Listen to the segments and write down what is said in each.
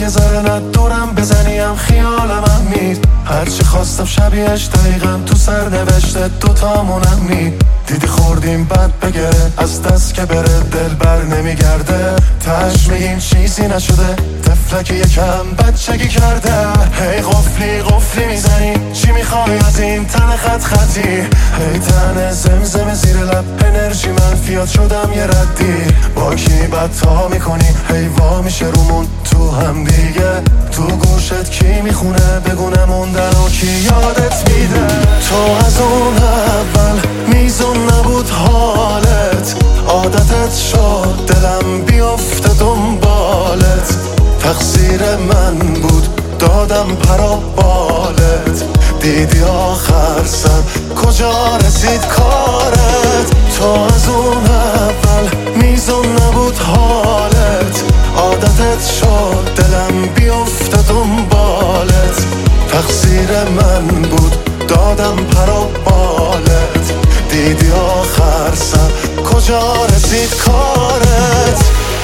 ذره ندورم بزنیم خیالم مید. هرچی خواستم شبیهش دقیقا تو سر نوشته دوتامونم مید. دیدی خوردیم بد بگه از دست که بره دل بر نمیگرده. تش میگیم چیزی نشده تفلکی یکم بچگی کرده. هی قفلی قفلی میزنی چی میخوای از این تن خط خطی. هی تن زمزم زیر لب انرژی منفیات شدم یه ردی. با کی بدتا میکنی هی وا میشه رومون تو هم دیگه. تو گوشت کی میخونه بگونه موندن و کی یادت میده. تو از اون اول میزون نبود حالت. عادتت شد دلم بیفته دنبالت. تقصیر من بود دادم پرا بالت. دیدی آخر سر کجا رسید کارت. تو از اون اول میزون نبود حالت. عادتت شد دلم بیفته دنبالت. تقصیر من بود دادم پرا بالت. دیدی آخر سر کجا رسید کارت.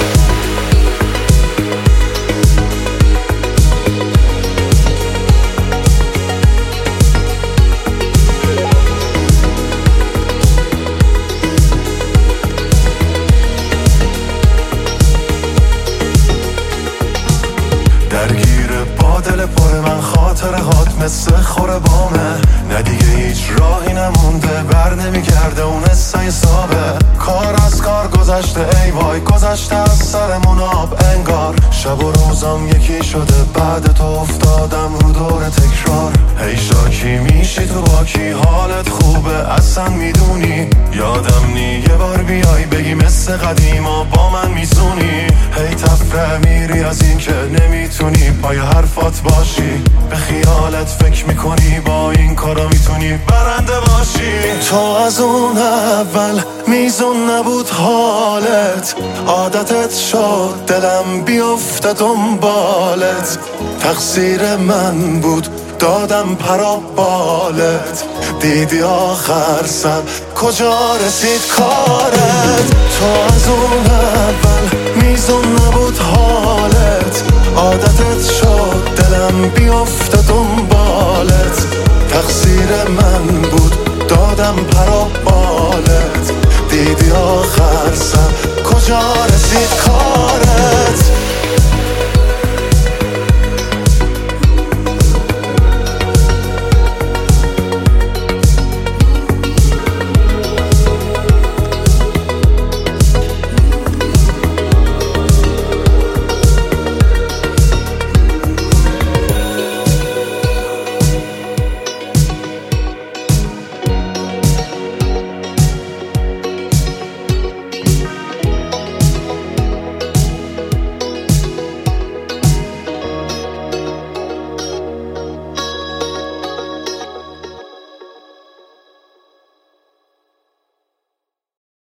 درگیر با دل پر من خاطره هات مثل خوره بامه. نه دیگه هیچ راهی نمونده بر نمیگرده اون حسای سابه. کار از کار گذشته ای وای گذشته از سرمون آب انگار. شب و روزم یکی شده بعد تو افتادم رو دور تکرار. هی شاکی میشی تو با کی حالت خوبه اصلا میدونی. یادم نی یه بار بیای بگی مثل قدیما با من میزونی. هی تفره میری از این که نمیتونی پای حرفات باشی. به خیالت فکر میکنی با این کارا میتونی برنده باشی. تو از اون اول میزون نبود حالت. عادتت شد دلم بیفته دنبالت. تقصیر من بود دادم پرا بالت. دیدی آخر سر کجا رسید کارت. تو از اون اول میزون نبود حالت. عادتت شد دلم بیفته دنبالت.